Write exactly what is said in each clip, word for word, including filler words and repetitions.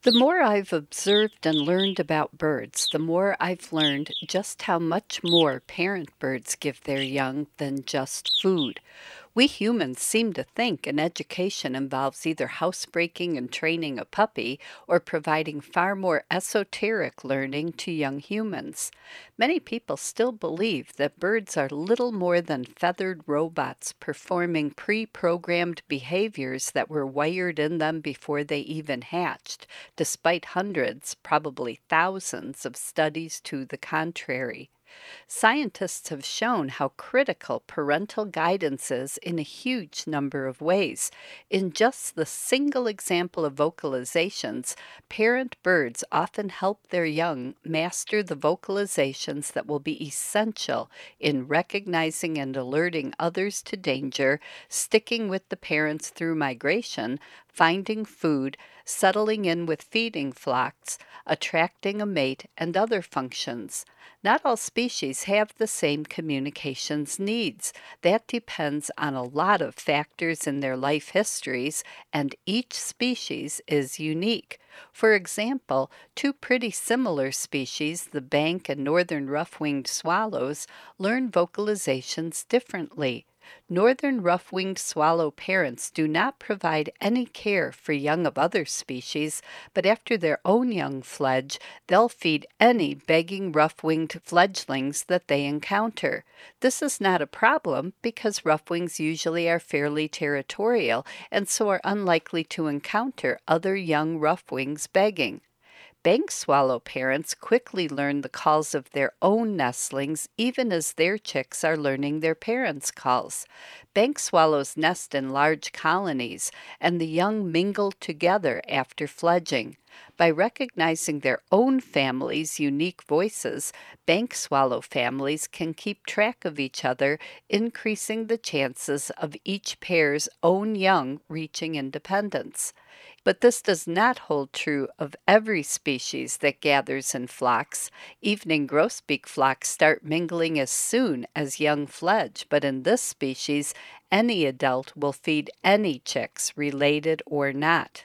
The more I've observed and learned about birds, the more I've learned just how much more parent birds give their young than just food. We humans seem to think an education involves either housebreaking and training a puppy or providing far more esoteric learning to young humans. Many people still believe that birds are little more than feathered robots performing pre programmed behaviors that were wired in them before they even hatched, despite hundreds, probably thousands, of studies to the contrary. Scientists have shown how critical parental guidance is in a huge number of ways. In just the single example of vocalizations, parent birds often help their young master the vocalizations that will be essential in recognizing and alerting others to danger, sticking with the parents through migration, finding food, settling in with feeding flocks, attracting a mate, and other functions. Not all species have the same communications needs. That depends on a lot of factors in their life histories, and each species is unique. For example, two pretty similar species, the bank and northern rough-winged swallows, learn vocalizations differently. Northern rough-winged swallow parents do not provide any care for young of other species, but after their own young fledge, they'll feed any begging rough-winged fledglings that they encounter. This is not a problem because rough-wings usually are fairly territorial and so are unlikely to encounter other young rough-wings begging. Bank swallow parents quickly learn the calls of their own nestlings even as their chicks are learning their parents' calls. Bank swallows nest in large colonies, and the young mingle together after fledging. By recognizing their own family's unique voices, bank swallow families can keep track of each other, increasing the chances of each pair's own young reaching independence. But this does not hold true of every species that gathers in flocks. Evening grosbeak flocks start mingling as soon as young fledge, but in this species, any adult will feed any chicks, related or not.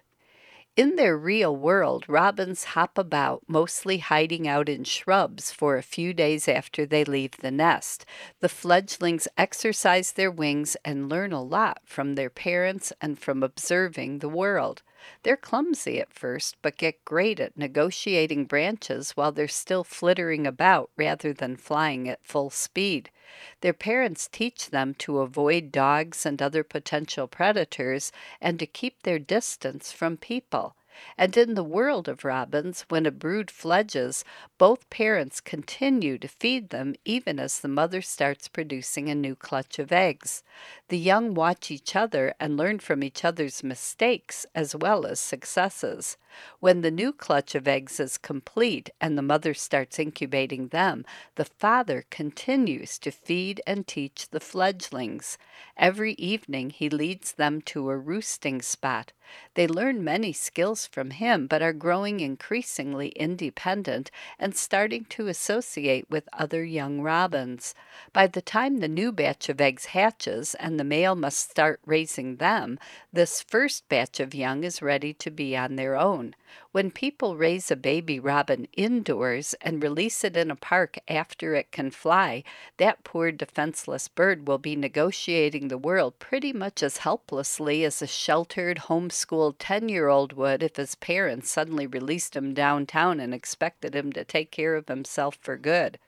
In their real world, robins hop about, mostly hiding out in shrubs for a few days after they leave the nest. The fledglings exercise their wings and learn a lot from their parents and from observing the world. They're clumsy at first, but get great at negotiating branches while they're still flittering about rather than flying at full speed. Their parents teach them to avoid dogs and other potential predators and to keep their distance from people. And in the world of robins, when a brood fledges, both parents continue to feed them even as the mother starts producing a new clutch of eggs. The young watch each other and learn from each other's mistakes as well as successes. When the new clutch of eggs is complete and the mother starts incubating them, the father continues to feed and teach the fledglings. Every evening he leads them to a roosting spot. They learn many skills from him, but are growing increasingly independent and starting to associate with other young robins. By the time the new batch of eggs hatches and the male must start raising them, this first batch of young is ready to be on their own. When people raise a baby robin indoors and release it in a park after it can fly, that poor defenseless bird will be negotiating the world pretty much as helplessly as a sheltered, homeschooled ten-year-old would if his parents suddenly released him downtown and expected him to take care of himself for good.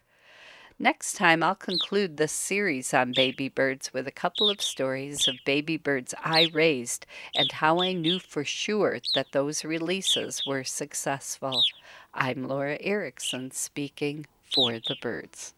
Next time, I'll conclude this series on baby birds with a couple of stories of baby birds I raised and how I knew for sure that those releases were successful. I'm Laura Erickson speaking for the birds.